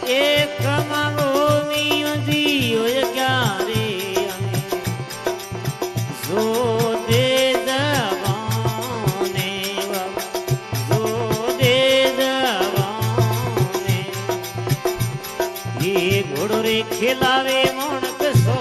एक कमावो मियों जी होय क्या रे जो दे जवाने जो दे जवाने ये घोड़ो रे खिलावे मोणक सो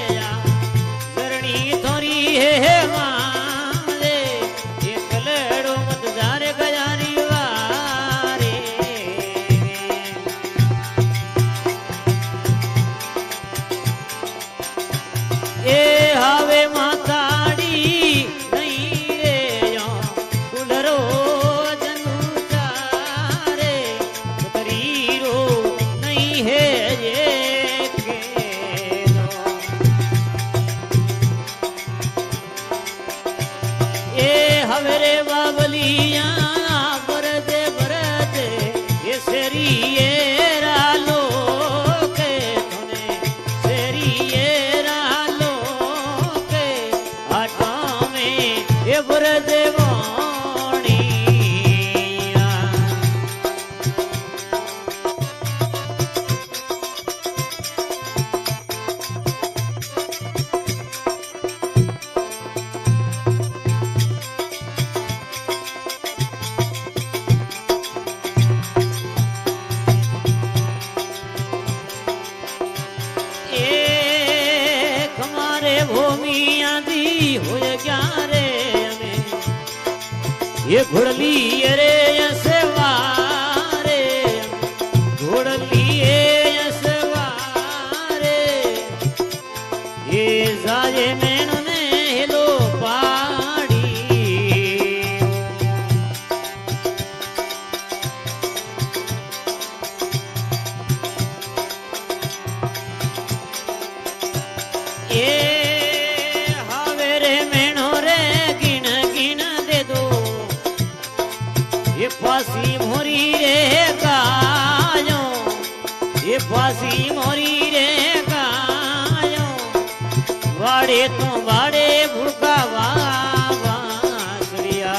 हे माले एक लड़ो ये ब्रज वाणिया एक हमारे भूमिया दी हो क्या रे हमें ये घुड़ली रे यसवारे घुड़ली यसवारे ये जाए मैंने ने हेलो पाड़ी ये हावेरे मैनो रे गिन गिन दे दो ये फांसी मोरी रे गायो ये फांसी मोरी रे गायो वाड़े तो वाड़े भूखा वासुरिया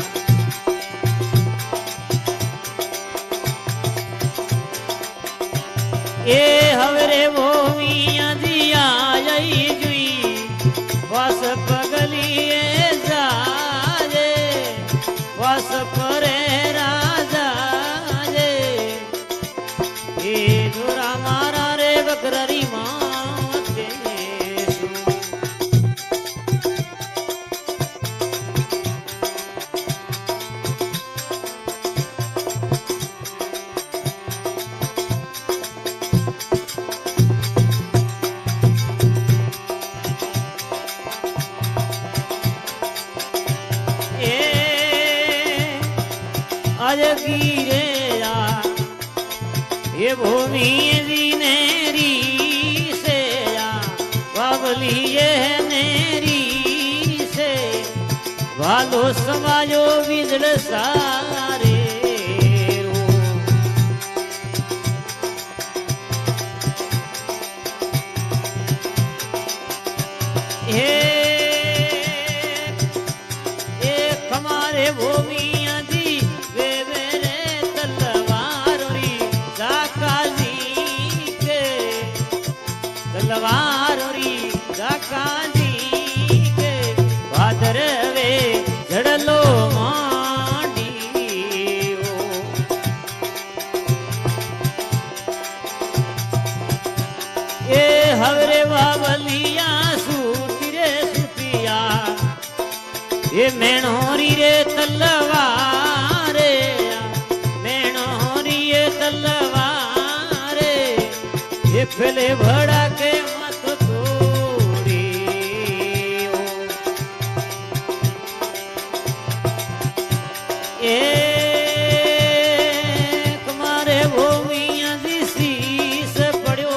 ये हवरे वो मियां दिया जई जुई बस पगलिए जाजे बस परे राजा जे ये दुरा मारा रे बकररी माते आज गिरे ये भूमि जी नेरी से बाबली ये नेरी से वालो समाजो बिजल सारे रो एक हमारे भूमि तलवारोरी काजी के भादर वे झड़लो मांडी ये हवरे बाबलिया सूती रे सूतिया ये मेणोरी रे तलवारे मेणोरी ये तलवारे ये फैले भड़ा के मत तोड़ी एक मारे भूमिया दी शीस पड़ो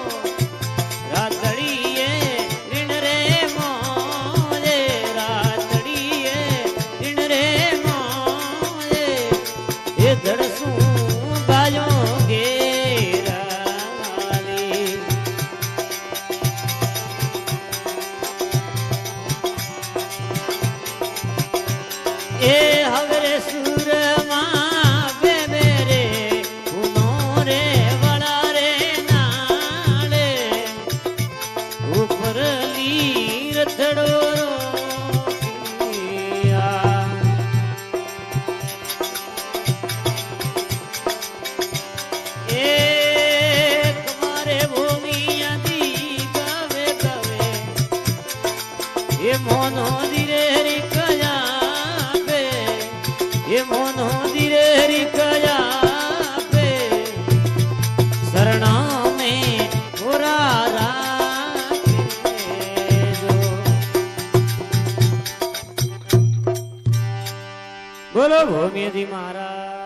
रातड़िए ऋण रे मोजे रातड़िए ऋण रे मोजे ये धड़सू बाजोगे ए हवरे सुर बे मेरे रे बड़ा रे नाले ऊपर लीर थड़ो तुम्हारे भूमिया दी गवे गवे ये मोनो धीरे रिकया ये मोनो धीरे रिकया पे शरणा में पूरा बोलो भूमि जी महाराज।